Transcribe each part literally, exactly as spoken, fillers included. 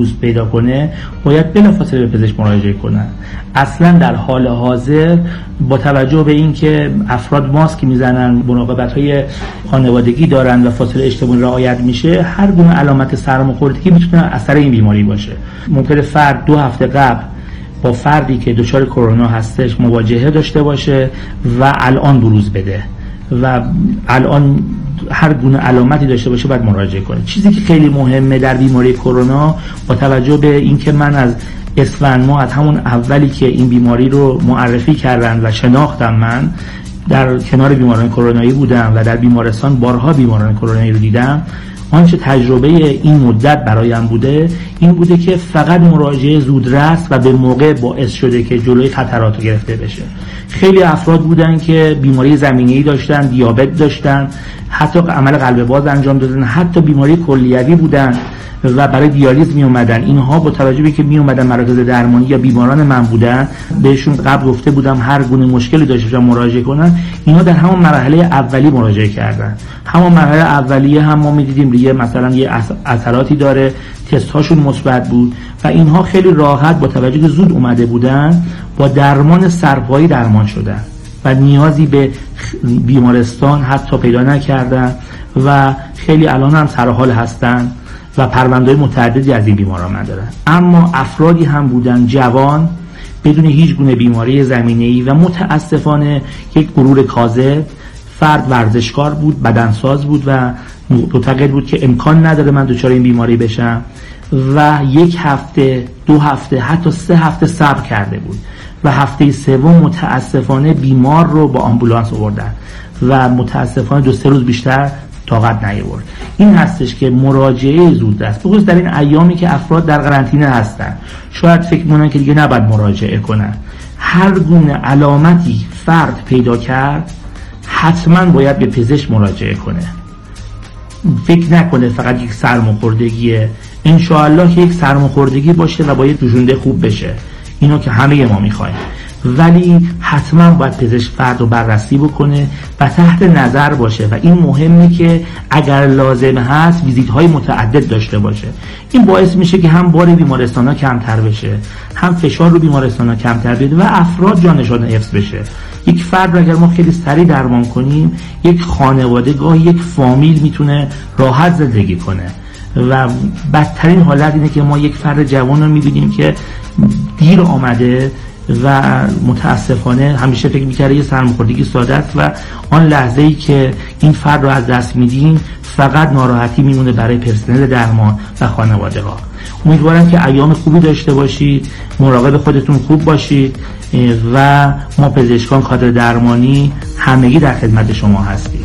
بروز پیدا کنه باید بلافاصله به پزشک مراجعه کنن. اصلا در حال حاضر با توجه به اینکه افراد ماسک میزنن، مراقبت‌های خانوادگی دارن و فاصله اجتماعی رعایت میشه، هر گونه علامت سرماخوردگی میتونه اثر این بیماری باشه. ممکنه فرد دو هفته قبل با فردی که دچار کرونا هستش مواجهه داشته باشه و الان بروز بده و الان هر گونه علامتی داشته باشه باید مراجعه کنه. چیزی که خیلی مهمه در بیماری کرونا، با توجه به اینکه من از اسفند ماه، از همون اولی که این بیماری رو معرفی کردن و شناختم، من در کنار بیماران کرونایی بودم و در بیمارستان بارها بیماران کرونایی رو دیدم، آنچه تجربه این مدت برایم بوده این بوده که فقط مراجعه زودرس و به موقع باعث شده که جلوی خطرات رو گرفته بشه. خیلی افراد بودن که بیماری زمینه‌ای داشتن، دیابت داشتن، حتی عمل قلب باز انجام دادن، حتی بیماری کلیوی بودن و برای دیالیز می اومدن. اینها با توجه به که می اومدن مراکز درمانی یا بیماران من بودن، بهشون قبل گفته بودم هر گونه مشکلی داشته باشن مراجعه کنن. اینا در همون مرحله اولی مراجعه کردن. همون مرحله اولیه هم ما می‌دیدیم دیگه مثلا یه اثراتی داره، تست هاشون مثبت بود و اینها خیلی راحت با توجه که زود اومده بودن با درمان سرپایی درمان شدن و نیازی به بیمارستان حتی پیدا نکردن و خیلی الان هم سر حال هستن و پرونده‌های متعددی از این بیماران من دارن. اما افرادی هم بودن جوان بدون هیچ گونه بیماری زمینه‌ای و متاسفانه یک غرور کاذب. فرد ورزشکار بود، بدنساز بود و معتقد بود که امکان نداره من دچار این بیماری بشم و یک هفته، دو هفته، حتی سه هفته صبر کرده بود و هفته سوم متاسفانه بیمار رو با آمبولانس آوردن و متاسفانه دو سه روز بیشتر طاقت نیاورد. این هستش که مراجعه زودرس، بخصوص در این ایامی که افراد در قرنطینه هستن، شاید فکر می‌کنن که دیگه نباید مراجعه کنن. هر گونه علامتی فرد پیدا کرد حتما باید به پزشک مراجعه کنه. فکر نکنه فقط یک سرماخوردگیه، انشاءالله که یک سرماخوردگی باشه و باید جوشونده خوب بشه، اینو که همه ما میخوایم، ولی حتما باید پزشک فرد رو بررسی بکنه و تحت نظر باشه و این مهمه که اگر لازم هست ویزیت های متعدد داشته باشه. این باعث میشه که هم بار بیمارستان ها کمتر بشه، هم فشار رو بیمارستان ها کمتر بیاد و افراد جانشان حفظ بشه. یک فرد رو اگر ما خیلی سریع درمان کنیم، یک خانواده گاه یک فامیل میتونه راحت زندگی کنه و بدترین حالت اینه که ما یک فرد جوان رو میبینیم که دیر آمده و متاسفانه همیشه فکر میکرده یه سرماخوردگی ساده است و آن لحظه‌ای که این فرد رو از دست میدیم فقط ناراحتی میمونه برای پرسنل درمان و خانواده ها. امیدوارم که ایام خوبی داشته باشید، مراقب خودتون خوب باشید و ما پزشکان کادر درمانی همگی در خدمت شما هستیم.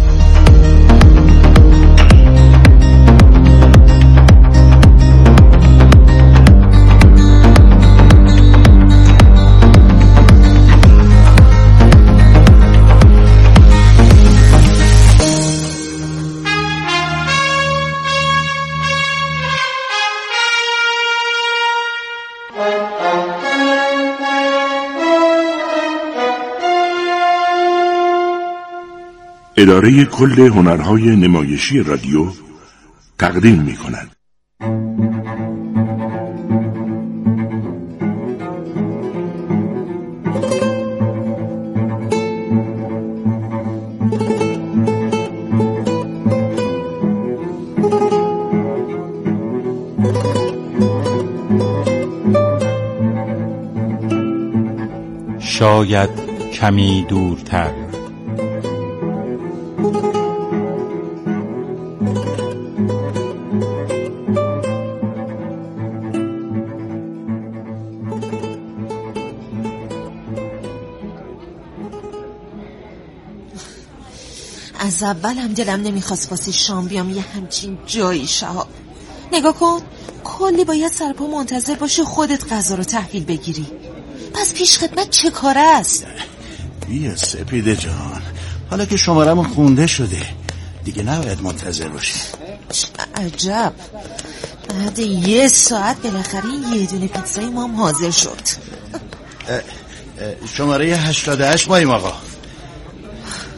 اداره کل هنرهای نمایشی رادیو تقدیم می کند. شاید کمی دورتر. از اول هم دلم نمیخواست واسه شام بیام یه همچین جایی. شهاب نگاه کن، کلی باید سرپا منتظر باشه خودت غذا رو تحویل بگیری. پس پیش خدمت چه کاره است؟ بیا سپیده جان، حالا که شمارمون خونده شده دیگه نباید منتظر باشی. عجب، بعد یه ساعت بالاخره یه دونه پیتزای ما هم حاضر شد. شماره هشتاد و هشت ماییم آقا.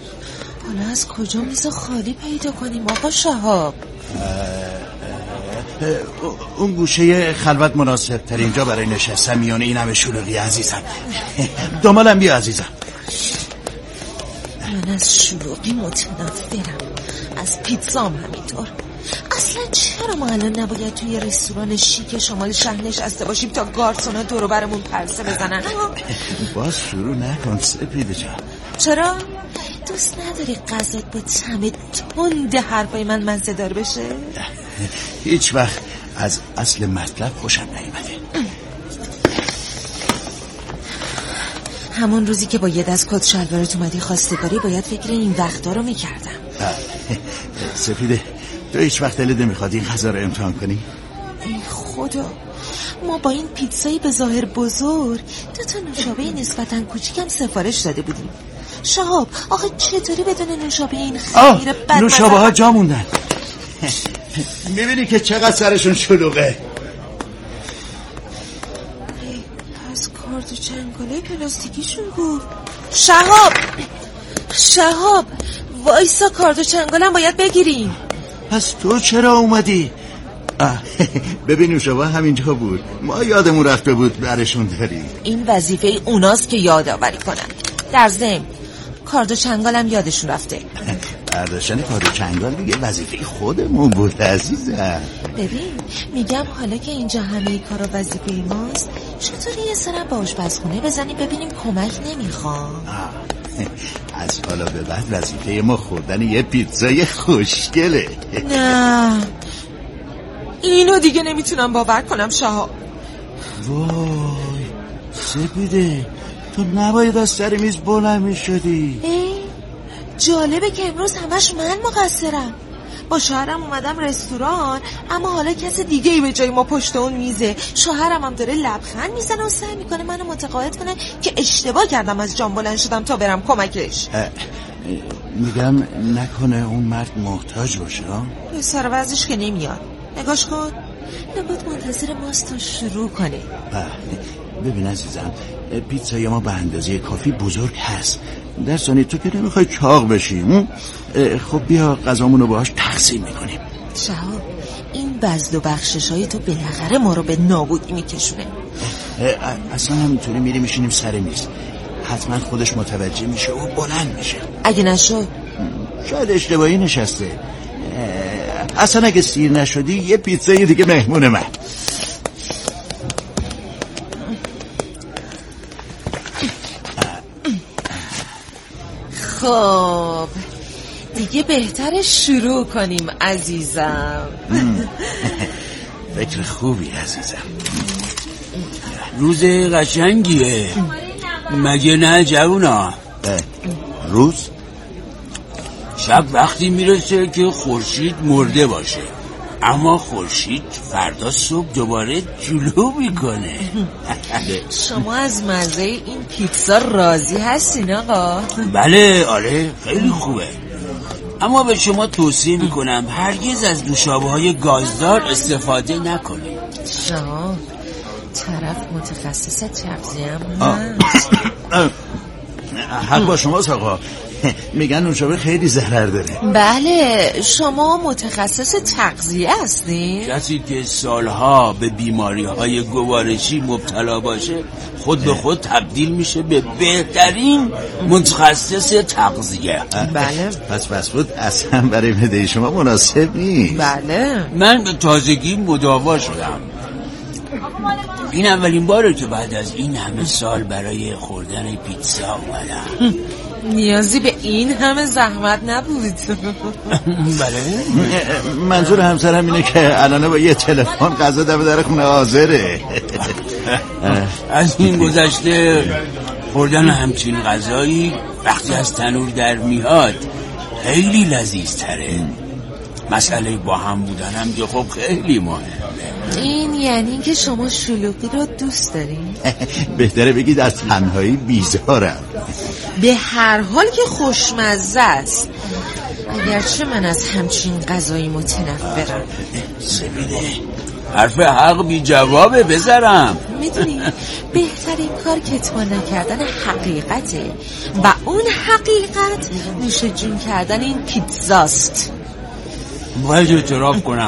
حالا از کجا میز خالی پیدا کنیم آقا شهاب؟ اون گوشه خلوت مناسب تر اینجا برای نشستن میانه این همه شلوغی عزیزم. دنبالم بیا عزیزم. من از شلوغی متنفرم، از پیتزام همینطور. اصلا چرا ما الان نباید توی رستوران شیک شمال شهر نشسته باشیم تا گارسونا دور و برمون پرسه بزنن؟ باز شروع نکن سپیده جان. چرا؟ دوست نداری غذات با طعم تند حرفای من مزه دار بشه؟ هیچ وقت از اصل مطلب خوشم نیومده. همون روزی که با یه دست کت شلوارت اومدی خواستگاری باید فکر این وقتا رو میکردم. سپیده تو هیچ وقت دلت نمیخواد این غذا رو امتحان کنی؟ ای خدا، ما با این پیتزایی به ظاهر بزرگ دو تا نوشابه نسبتاً کوچیکم سفارش داده بودیم. شهاب آخه چطوری بدون نوشابه این خیره بد نوشابه ها جا موندن. میبینی که چقدر سرشون شلوغه. از کارد و چنگاله پلاستیکیشون گفت. شهاب شهاب وایسا، کارد و چنگالم باید بگیریم. پس تو چرا اومدی؟ ببین نوشابه همینجا بود، ما یادمون رفته بود برشون داریم. این وظیفه اوناست که یادآوری کنن. در ضمن کارد و چنگالم یادشون رفته. برداشتن کارد و چنگال دیگه وظیفه خودمون بود عزیزم. ببین میگم حالا که اینجا همه کارا وظیفه ماست، چطوری یه سرم با آشپزخونه بزنیم ببینیم کمک نمیخوام؟ از حالا به بعد وظیفه ما خوردن یه پیتزای خوشگله. نه اینو دیگه نمیتونم باور کنم شهاب. وای سپیده تو نباید از سر میز بلند میشدی. جالبه که امروز همش من مقصرم. با شوهرم اومدم رستوران اما حالا کس دیگه ای به جای ما پشت اون میزه. شوهرم هم داره لبخند میزنه و سعی میکنه منو متقاعد کنه که اشتباه کردم از جام بلند شدم تا برم کمکش. میگم نکنه اون مرد محتاج باشه. به سر وضعش که نمیاد. نگاش کن نباید منتظر ماست تا شروع کنه. ببین عزیزم پیتزای ما به اندازه کافی بزرگ هست. در ثانی تو که نمیخوای چاق بشی. خب بیا غذامونو باهاش تقسیم میکنیم. شهاب این بذل و بخشش های تو بالاخره ما رو به نابودی میکشونه. اصلا همینطوری میری میشینیم سر میز، حتما خودش متوجه میشه و بلند میشه. اگه نشد شاید اشتباهی نشسته. اصلا اگه سیر نشدی یه پیتزای دیگه مهمون من. خب دیگه بهتره شروع کنیم عزیزم. فکر خوبی عزیزم. روز قشنگیه مگه نه جوونا؟ روز؟ شب وقتی میرسه که خورشید مرده باشه، اما خورشید فردا صبح دوباره جلو میکنه. شما از مزه این پیتزا راضی هستین آقا؟ بله آره خیلی خوبه، اما به شما توصیه میکنم هرگز از نوشابه های گازدار استفاده نکنید. شما طرف متخصص تغذیه هست. حق با شماست آقا، میگن نوشابه خیلی ضرر داره. بله شما متخصص تغذیه هستین؟ کسی که سالها به بیماری های گوارشی مبتلا باشه خود به خود تبدیل میشه به بهترین متخصص تغذیه. بله. پس فست فود اصلا برای معده شما مناسب نیست. بله. من به تازگی مداوا شدم. این اولین باره که بعد از این همه سال برای خوردن پیتزا اومدم. نیازی به این همه زحمت نبود. بله. منظور همسرم اینه که الان با یه تلفن غذا دم در خونه حاضره. از این گذشته خوردن همچین غذایی وقتی از تنور در میاد خیلی لذیذ تره. مسئله با هم بودن هم که خب خیلی مهمه. این یعنی که شما شلوغی رو دوست دارین؟ بهتره بگید از تنهایی بیزارم. به هر حال که خوشمزه است، اگرچه من از همچین غذایی متنفرم. سبیده حرف حق بی جوابه بذارم. میدونی بهترین کار کتمان نکردن حقیقته و اون حقیقت نوش جون کردن این پیتزاست. باید اعتراف کنم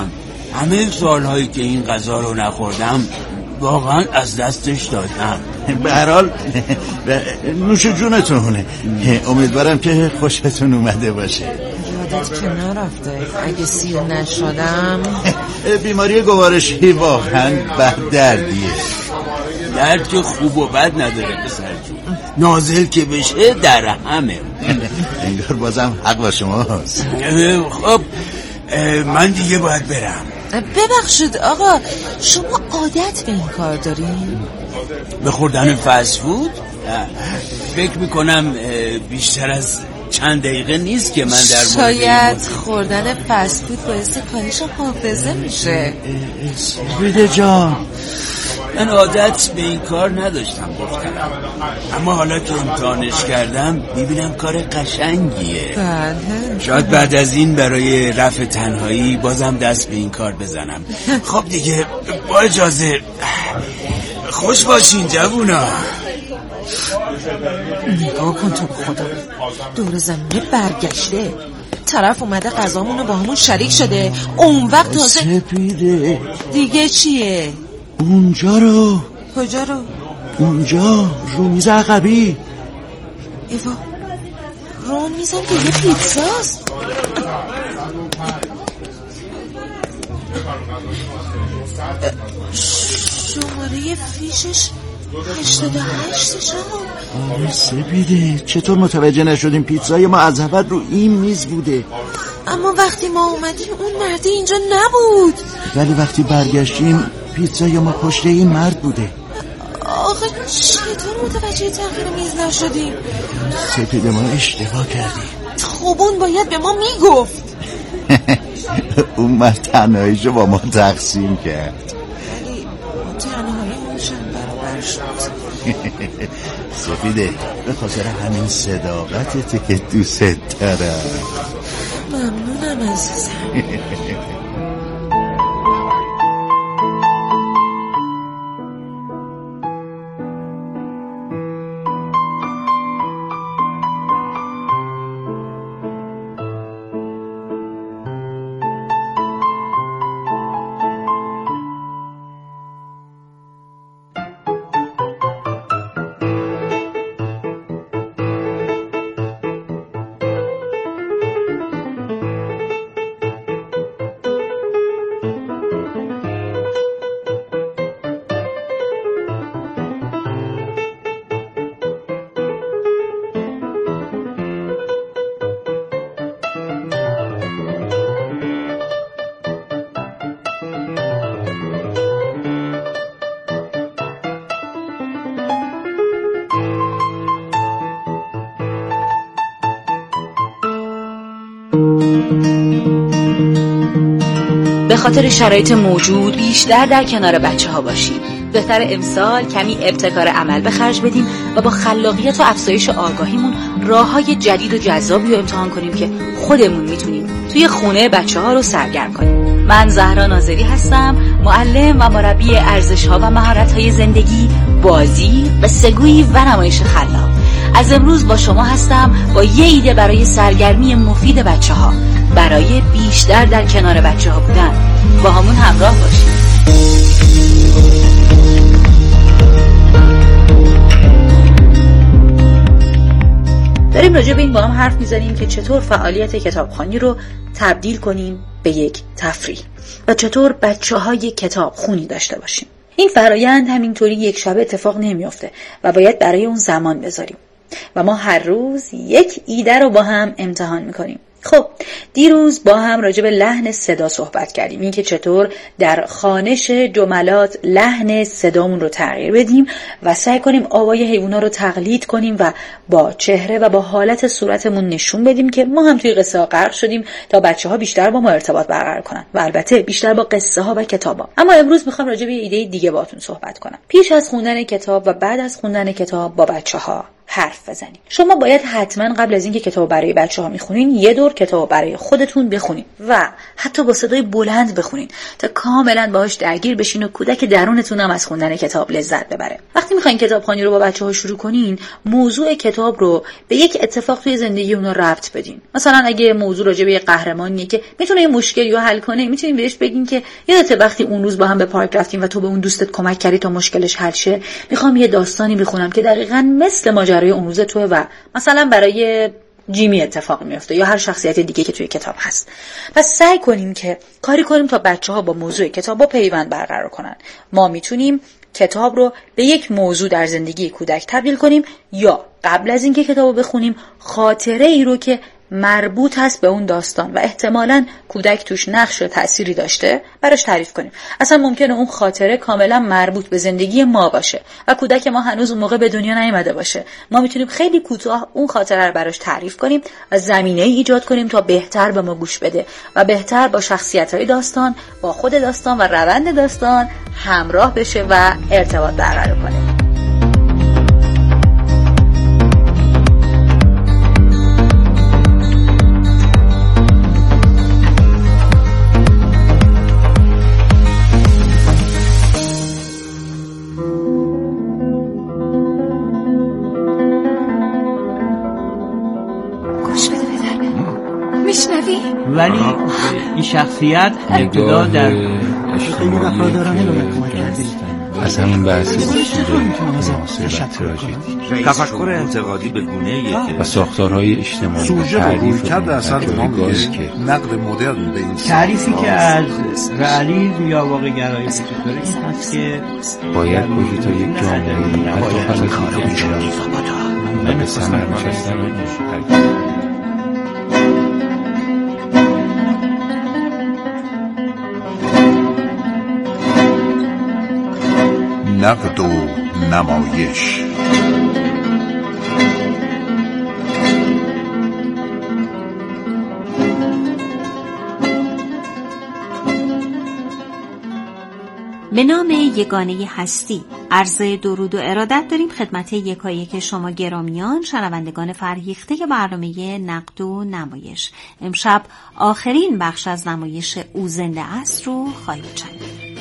همه سالهایی که این غذا رو نخوردم واقعا از دستش دادم. به هر حال نوش جونتونه. امیدوارم که خوشتون اومده باشه. یادت که نرفته اگه سیر نشدم. بیماری گوارشی واقعا بد دردیه. درد که خوب و بد نداره پسر جون. نازل که بشه در همه. انگار بازم حق با شما هست. خب من دیگه باید برم. ببخشید آقا، شما عادت به این کار دارین؟ به خوردن فست فود؟ فکر میکنم بیشتر از چند دقیقه نیست که من در مورد شاید خوردن فست فود باعث کاهش حافظه میشه. بیده جان، من عادت به این کار نداشتم دخترم، اما حالا که امتحانش کردم میبینم کار قشنگیه. بله. شاید بعد از این برای رفع تنهایی بازم دست به این کار بزنم. خب دیگه با اجازه، خوش باشین جوونا. نگاه کن تو خدا، دور زمینه برگشته، طرف اومده غذامونو با همون شریک شده، اون وقت تازه سپیده. دیگه چیه؟ اونجا رو. کجا رو؟ اونجا رو میز عقبی. ایوا، رو میزم که یه پیتزاست. شماره فیشش هشتاد و هشت شما. آره سپیده، چطور متوجه نشدیم پیتزای ما از اول رو این میز بوده؟ اما وقتی ما اومدیم اون مرده اینجا نبود. ولی وقتی برگشتیم پیتزای ما پشت این مرد بوده. آخه چطور متوجه تغییر میز نشدیم؟ سپیده، ما اشتباه کردیم. خب اون باید به ما میگفت. اون مرد تنهاییشو با ما تقسیم کرد. ولی تنهاییمون چند برابر شد. سپیده، به خاطر همین صداقتته که دوست دارم. ممنونم عزیزم. به خاطر شرایط موجود بیشتر در کنار بچه ها باشیم. بهتر امسال کمی ابتکار عمل به خرج بدیم و با خلاقیت و افزایش آگاهیمون راه‌های جدید و جذابی رو امتحان کنیم که خودمون میتونیم توی خونه بچه ها رو سرگرم کنیم. من زهرا ناظری هستم، معلم و مربی ارزش‌ها و مهارت‌های زندگی، بازی و سگویی و نمایش خلاق. از امروز با شما هستم با یه ایده برای سرگرمی مفید بچه ها، برای بیشتر در کنار بچه ها بودن. با همون همراه باشید. داریم راجع به این با هم حرف میزنیم که چطور فعالیت کتابخوانی رو تبدیل کنیم به یک تفریح و چطور بچه های کتاب خونی داشته باشیم. این فرایند همینطوری یک شبه اتفاق نمیافته و باید برای اون زمان بذاریم و ما هر روز یک ایده رو با هم امتحان میکنیم. خب دیروز با هم راجع به لحن صدا صحبت کردیم، این که چطور در خوانش جملات لحن صدامون رو تغییر بدیم و سعی کنیم آوای حیونا رو تقلید کنیم و با چهره و با حالت صورتمون نشون بدیم که ما هم توی قصه ها غرق شدیم تا بچه ها بیشتر با ما ارتباط برقرار کنن و البته بیشتر با قصه ها و کتاب ها. اما امروز میخوام راجع به ایده دیگه باهاتون صحبت کنم. پیش از خوندن کتاب و بعد از خوندن کتاب با بچه ها حرف بزنیم. شما باید حتما قبل از اینکه کتاب برای بچه‌ها میخونین یه دور کتاب برای خودتون بخونین و حتی با صدای بلند بخونین تا کاملا باهاش درگیر بشین و کودک درونتون هم از خوندن کتاب لذت ببره. وقتی میخواین کتابخوانی رو با بچه‌ها شروع کنین، موضوع کتاب رو به یک اتفاق توی زندگی اونا ربط بدین. مثلا اگه موضوع راجع به یه قهرمانیه که میتونه یه مشکلی رو حل کنه، میتونین بهش بگین که یادت وقتی اون روز با هم به پارک رفتیم و تو به اون دوستت کمک کردی تا مشکلش حل شه؟ میخوام یه داستانی بخونم که دقیقاً مثل ماجرای اون روز توه و مثلا برای جیمی اتفاق میفته یا هر شخصیت دیگه که توی کتاب هست. پس سعی کنیم که کاری کنیم تا بچه‌ها با موضوع کتاب با پیوند برقرار کنن. ما میتونیم کتاب رو به یک موضوع در زندگی کودک تبدیل کنیم یا قبل از اینکه کتابو بخونیم خاطره ای رو که مربوط هست به اون داستان و احتمالاً کودک توش نقش و تأثیری داشته براش تعریف کنیم. اصلا ممکنه اون خاطره کاملا مربوط به زندگی ما باشه و کودک ما هنوز اون موقع به دنیا نیامده باشه. ما میتونیم خیلی کوتاه اون خاطره رو براش تعریف کنیم و زمینه ای ایجاد کنیم تا بهتر به ما گوش بده و بهتر با شخصیت‌های داستان، با خود داستان و روند داستان همراه بشه و ارتباط برقرار کنه. ولی این شخصیت ابتدا در از همین بحثی تفکر انتقادی به گونه‌ایه که و ساختارهای اجتماعی سوژه و رویکرد اثر گاز که نقد مدرن به این تعریفی که از رئالیسم یا واقع‌گرایی وجود داره این هست که باید باشی تا یک جامعه حتی فلسفی و به ثمر نشستن نقد و نمایش. به نام یگانه هستی عرض درود و ارادت داریم خدمت یکایک شما گرامیان شنوندگان فرهیخته برنامه نقد و نمایش. امشب آخرین بخش از نمایش او زنده است رو خواهید شنید.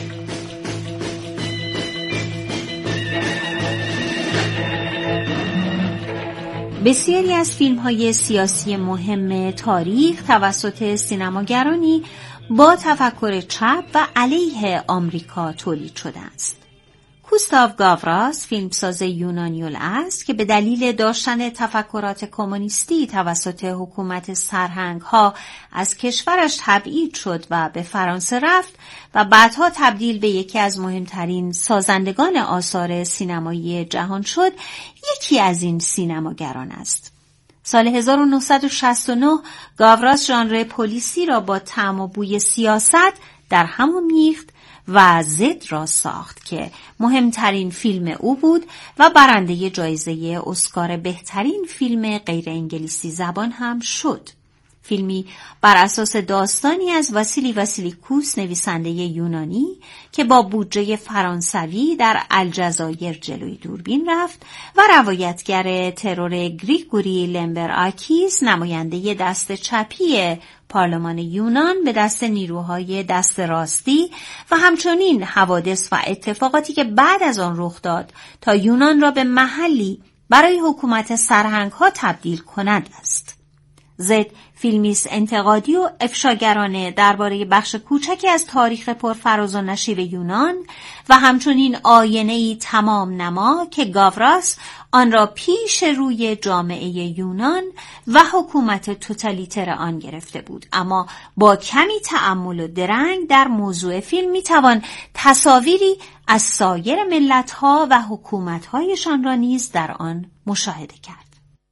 بسیاری از فیلم‌های سیاسی مهم تاریخ توسط سینماگرانی با تفکر چپ و علیه آمریکا تولید شده است. کوستاو گاوراس فیلمساز یونانی است که به دلیل داشتن تفکرات کمونیستی توسط حکومت سرهنگ‌ها از کشورش تبعید شد و به فرانسه رفت و بعدها تبدیل به یکی از مهمترین سازندگان آثار سینمایی جهان شد، یکی از این سینماگران است. سال هزار و نهصد و شصت و نه گاوراس ژانر پلیسی را با طعم و بوی سیاست در هم آمیخت و زد را ساخت که مهمترین فیلم او بود و برنده جایزه اسکار بهترین فیلم غیر انگلیسی زبان هم شد. فیلمی بر اساس داستانی از واسیلی واسیلیکوس نویسنده یونانی که با بودجه فرانسوی در الجزایر جلوی دوربین رفت و روایتگر ترور گریگوری لمبرآکیس نماینده دست چپی پارلمان یونان به دست نیروهای دست راستی و همچنین حوادث و اتفاقاتی که بعد از آن رخ داد تا یونان را به محلی برای حکومت سرهنگ‌ها تبدیل کند است. زد فیلمی است انتقادی و افشاگرانه درباره بخش کوچکی از تاریخ پرفراز و نشیب یونان و همچنین آینه‌ای تمام نما که گاوراس آن را پیش روی جامعه یونان و حکومت توتالیتر آن گرفته بود. اما با کمی تأمل و درنگ در موضوع فیلم میتوان تصاویری از سایر ملت‌ها و حکومت‌هایشان را نیز در آن مشاهده کرد.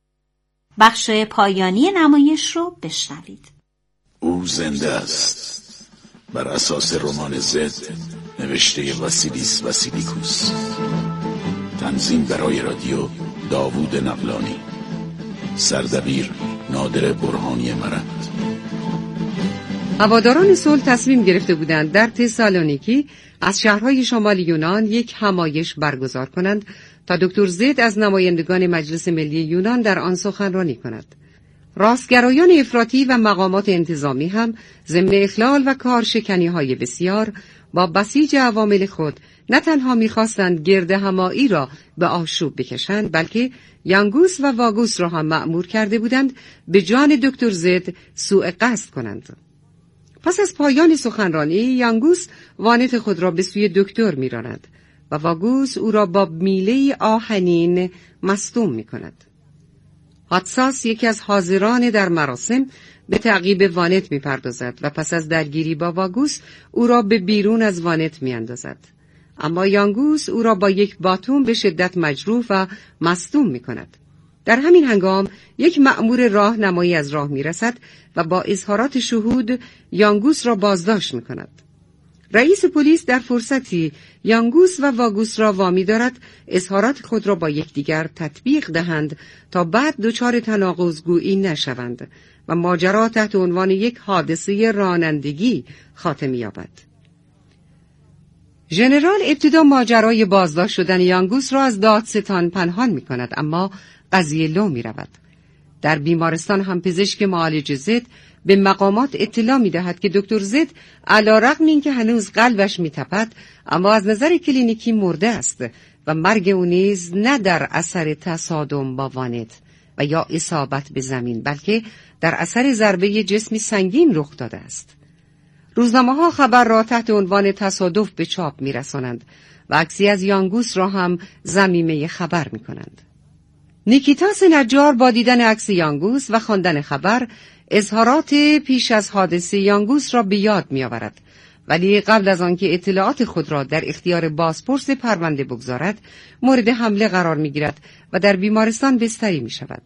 بخش پایانی نمایش رو بشنوید. او زنده است بر اساس رمان زد نوشته واسیلیس واسیلیکوس. تنظیم برای رادیو داوود نقلانی. سردبیر نادر برهانی مرند. هواداران صلح تصمیم گرفته بودند در تسالونیکی از شهرهای شمال یونان یک همایش برگزار کنند تا دکتر زد از نمایندگان مجلس ملی یونان در آن سخنرانی کند. راستگرایان افراطی و مقامات انتظامی هم ضمن اخلال و کارشکنی‌های بسیار با بسیج عوامل خود نه تنها می‌خواستند گرد همایی را به آشوب بکشند، بلکه یانگوس و واگوس را هم مأمور کرده بودند به جان دکتر زد سوء قصد کنند. پس از پایان سخنرانی یانگوس وانت خود را به سوی دکتر می‌راند و واگوس او را با میله آهنین مصدوم می‌کند. هاتساس یکی از حاضران در مراسم به تعقیب وانت می‌پردازد و پس از درگیری با واگوس او را به بیرون از وانت می‌اندازد. اما یانگوس او را با یک باتوم به شدت مجروح و مصدوم می‌کند. در همین هنگام یک مأمور راهنمایی از راه می‌رسد و با اظهارات شهود یانگوس را بازداشت می‌کند. رئیس پلیس در فرصتی یانگوس و واگوس را وامی دارد اظهارات خود را با یکدیگر تطبیق دهند تا بعد دچار تناقض‌گویی نشوند و ماجرا تحت عنوان یک حادثه رانندگی خاتمه یابد. ژنرال ابتدا ماجرای بازداشت شدن یانگوس را از دادستان پنهان می کند، اما قضیه لو می رود. در بیمارستان هم پزشک معالج زد به مقامات اطلاع می دهد که دکتر زد علی‌رغم اینکه هنوز قلبش می تپد اما از نظر کلینیکی مرده است و مرگ او نیز نه در اثر تصادم با وانت و یا اصابت به زمین بلکه در اثر ضربه جسمی سنگین رخ داده است. روزنامه‌ها خبر را تحت عنوان تصادف به چاپ می‌رسانند و عکسی از یانگوس را هم ضمیمه خبر می‌کنند. نیکیتاس نجار با دیدن عکس یانگوس و خواندن خبر اظهارات پیش از حادثه یانگوس را به یاد می‌آورد، ولی قبل از آنکه اطلاعات خود را در اختیار بازپرس پرونده بگذارد مورد حمله قرار می‌گیرد و در بیمارستان بستری می‌شود.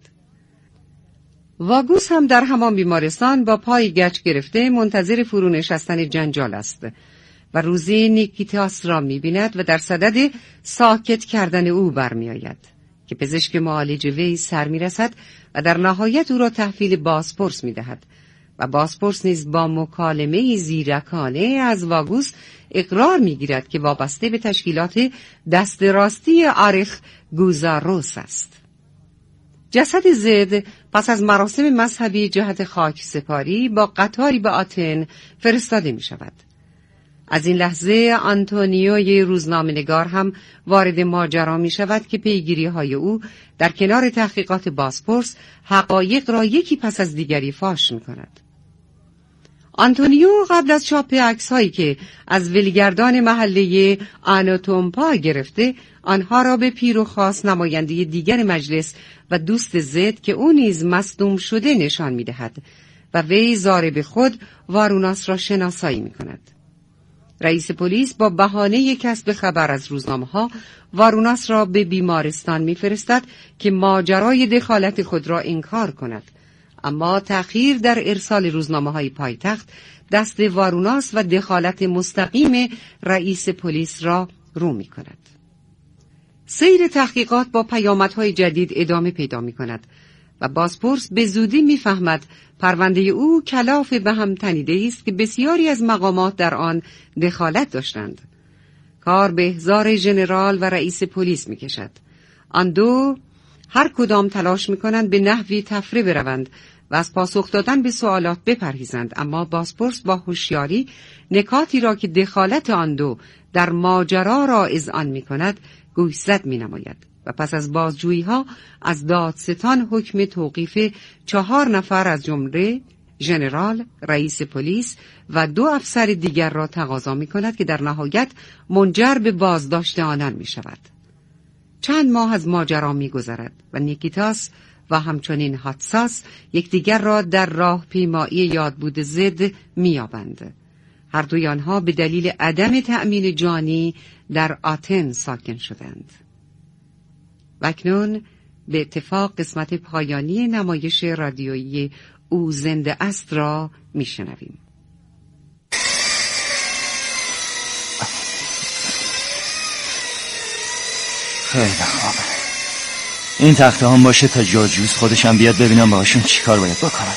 واگوس هم در همان بیمارستان با پای گچ گرفته منتظر فرو نشستن جنجال است و روزی نیکیتاس را می‌بیند و در صدد ساکت کردن او برمی‌آید که پزشک معالج وی سر می‌رسد و در نهایت او را تحویل بازپرس می‌دهد و بازپرس نیز با مکالمه زیرکانه از واگوس اقرار می‌گیرد که وابسته به تشکیلات دست راستی آرخ گوزاروس است. جسد زد پس از مراسم مذهبی جهت خاک سپاری با قطاری به آتن فرستاده می شود. از این لحظه آنتونیوی روزنامه‌نگار هم وارد ماجرا می شود که پیگیری های او در کنار تحقیقات بازپرس حقایق را یکی پس از دیگری فاش می کند. آنتونیو قبل از چاپ عکس‌هایی که از ولگردان محله آناتومپا گرفته آنها را به پیر و خاص نماینده دیگر مجلس و دوست زد که او نیز مصدوم شده نشان می‌دهد و وی ضارب خود واروناس را شناسایی می‌کند. رئیس پلیس با بهانه کسب خبر از روزنامه‌ها واروناس را به بیمارستان می‌فرستد که ماجرای دخالت خود را انکار کند، اما تأخیر در ارسال روزنامه‌های پایتخت دست واروناس و دخالت مستقیم رئیس پلیس را رو می‌کند. سیر تحقیقات با پیامدهای جدید ادامه پیدا می‌کند و بازپرس به زودی می‌فهمد پرونده او کلاف به هم تنیده است که بسیاری از مقامات در آن دخالت داشتند. کار به احضار ژنرال و رئیس پلیس می‌کشد. آن دو هر کدام تلاش می‌کنند به نحوی تفره بروند و از پاسخ دادن به سوالات بپرهیزند، اما بازپرس با هوشیاری نکاتی را که دخالت آن دو در ماجرا را اذعان می‌کند گوشزد می‌نماید و پس از بازجویی‌ها از دادستان حکم توقیف چهار نفر از جمله ژنرال، رئیس پلیس و دو افسر دیگر را تقاضا می‌کند که در نهایت منجر به بازداشت آنان می‌شود. چند ماه از ماجرا می‌گذرد و نیکیتاس و همچنین هاتساس یکدیگر را در راه پیمایی یادبود زد می‌یابند. هر دوی آنها به دلیل عدم تأمین جانی در آتن ساکن شدند. و اکنون به اتفاق قسمت پایانی نمایش رادیویی او زنده است را میشنویم. خیلی خوب. این تخته هم باشه تا جاجوز خودشم بیاد ببینم باهاشون چی کار باید بکنم.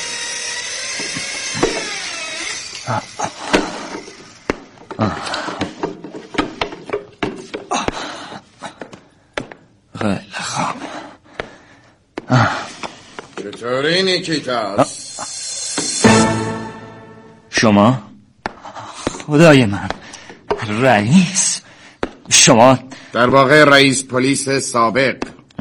چطوری نیکیتاس؟ شما؟ خدای من، رئیس شما؟ در واقع رئیس پلیس سابق.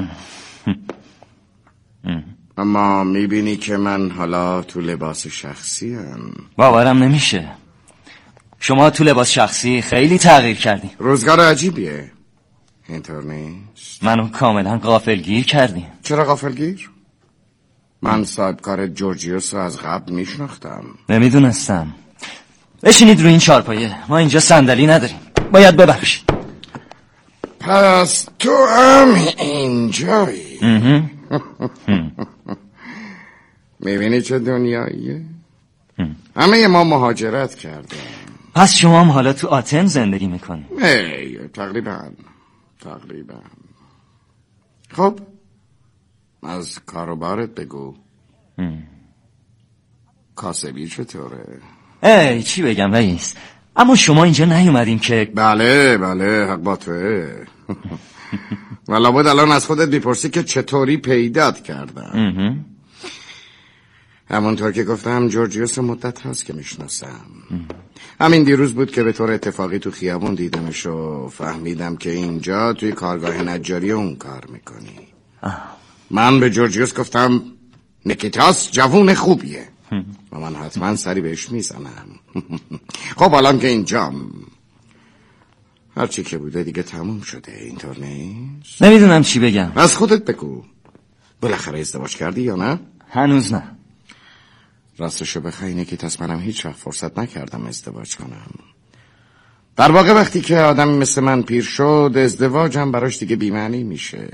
اما میبینی که من حالا تو لباس شخصی هم. باورم نمیشه. شما تو لباس شخصی خیلی تغییر کردی. روزگار عجیبیه، اینطور نیست؟ منو کاملا غافلگیر کردی. چرا غافلگیر؟ من صاحبکار جورجیوس رو از قبل میشناختم. نمیدونستم. بشینید روی این چارپایه، ما اینجا صندلی نداریم. باید ببخشید. پس تو هم اینجایی؟ میبینی چه دنیاییه؟ همه ما مهاجرت کردیم. پس شما هم حالا تو آتن زندگی میکنی؟ ای تقریبا تقریبا. خب از کاروبارت بگو. کاسبی چطوره؟ ای چی بگم رئیس، اما شما اینجا نیومدیم که. بله بله حق با توه. ولی بود الان از خودت میپرسی که چطوری پیدات کردم. همونطور که گفتم جورجیوس مدت هست که میشناسم. همین دیروز بود که به طور اتفاقی تو خیابون دیدمش و فهمیدم که اینجا توی کارگاه نجاری اون کار میکنی. من به جورجیوس گفتم نیکیتاس جوون خوبیه و من حتما سری بهش میزنم. خب الان که اینجام هرچی که بوده دیگه تموم شده، اینطور نیست؟ نمیدونم چی بگم. از خودت بگو، بالاخره ازدواج کردی یا نه؟ هنوز نه. راستشو بخوای نیکیتاس منم هیچ وقت فرصت نکردم ازدواج کنم. در واقع وقتی که آدمی مثل من پیر شد ازدواجم براش دیگه بی‌معنی میشه.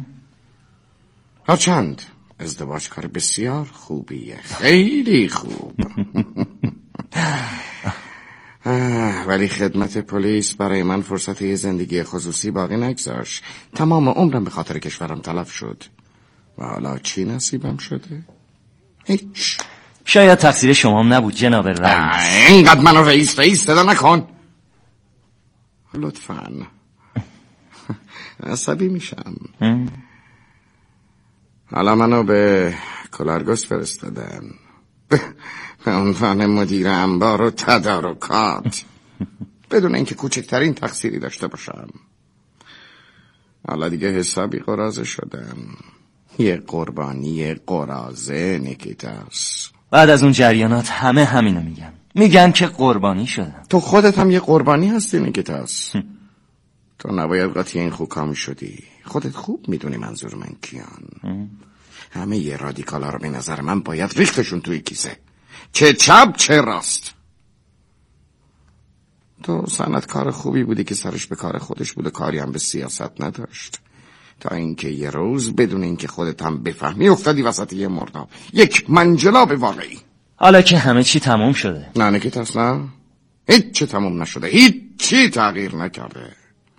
هرچند ازدواج کار بسیار خوبیه، خیلی خوب. ولی خدمت پلیس برای من فرصت یه زندگی خصوصی باقی نگذاشت. تمام عمرم به خاطر کشورم تلف شد و حالا چی نصیبم شده؟ هیچ. شاید تقصیر شما هم نبود جناب رئیس. اینقدر منو رئیس رئیس صدا نکن لطفاً. عصبی میشم. حالا منو به کلارگوس فرستادن به عنوان مدیر انبار و تدارکات بدون اینکه کوچکترین تقصیری داشته باشم. حالا دیگه حسابی قرازه شدم. یه قربانی قرازه نیکیتاس. بعد از اون جریانات همه همینو میگن. میگن که قربانی شدم. تو خودت هم یه قربانی هستی نیکیتاس. تو نباید قاطی این خوکامی شدی. خودت خوب میدونی منظور من کیان. همه یه رادیکالا رو به نظر من باید ریختشون توی کیسه، چه چپ چه راست. تو صنعتکار خوبی بودی که سرش به کار خودش بود و کاری هم به سیاست نداشت، تا اینکه یه روز بدون اینکه خودت هم بفهمی افتادی وسط یه مرداب، یک منجلاب واقعی. حالا که همه چی تموم شده. نه نیکیتاس نه، هیچ چی تموم نشده، هیچ چی تغییر نکرده.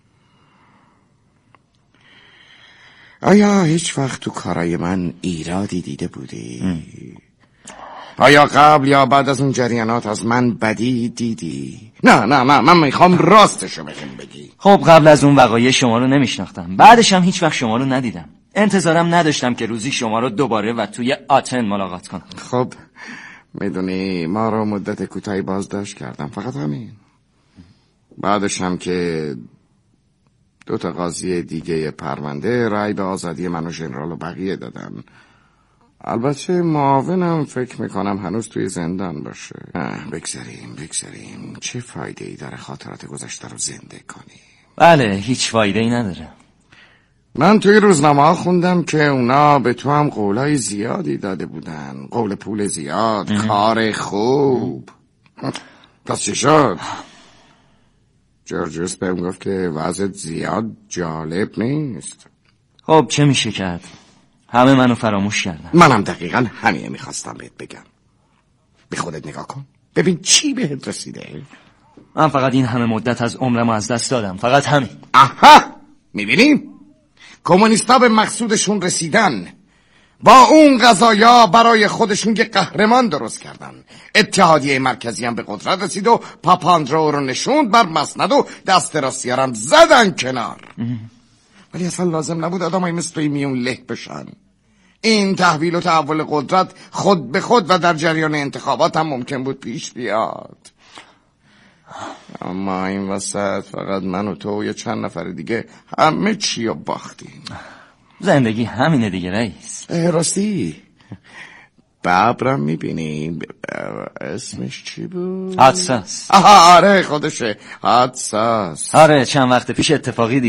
آیا هیچ وقت تو کارای من ایرادی دیده بودی؟ ام. آیا قبل یا بعد از اون جریانات از من بدی دیدی؟ نه نه نه من میخوام راستشو بهم بگی. خب قبل از اون وقایع شما رو نمیشناختم، بعدش هم هیچ وقت شما رو ندیدم. انتظارم نداشتم که روزی شما رو دوباره و توی آتن ملاقات کنم. خب میدونی ما رو مدت کوتاهی بازداشت کردم، فقط همین. بعدش هم که دو تا قاضی دیگه پرونده رای به آزادی من و ژنرال و بقیه دادن. البته معاونم فکر میکنم هنوز توی زندان باشه. بگذاریم بگذاریم چه فایده ای داره خاطرات گذشته رو زنده کنی؟ بله هیچ فایده ای نداره. من توی روزنامه ها خوندم که اونا به تو هم قولای زیادی داده بودن، قول پول زیاد، ام. کار خوب. پس چی شد؟ جورجیوس بهم گفت که وضعت زیاد جالب نیست. خب چه میشه کرد؟ همه منو فراموش کردن. منم دقیقا همینه میخواستم بهت بگم. به خودت نگاه کن ببین چی بهت رسیده. من فقط این همه مدت از عمرم از دست دادم، فقط همین. آها میبینی؟ کمونیستا به مقصودشون رسیدن. با اون قضایا برای خودشون یه قهرمان درست کردن. اتحادیه مرکزی هم به قدرت رسید و پاپاندرو رو نشوند بر مسند و دست راستی‌ها هم زدن کنار. ولی اصلا لازم نبود آدمای مثل میون له بشن. این تحویل و تحول قدرت خود به خود و در جریان انتخابات هم ممکن بود پیش بیاد. اما این وسط فقط من و تو و یه چند نفر دیگه همه چی رو باختیم. زندگی همینه دیگه رئیس. راستی ببرم میبینی اسمش چی بود؟ حدساس. آها آره خودشه، حدساس. آره چند وقت پیش اتفاقی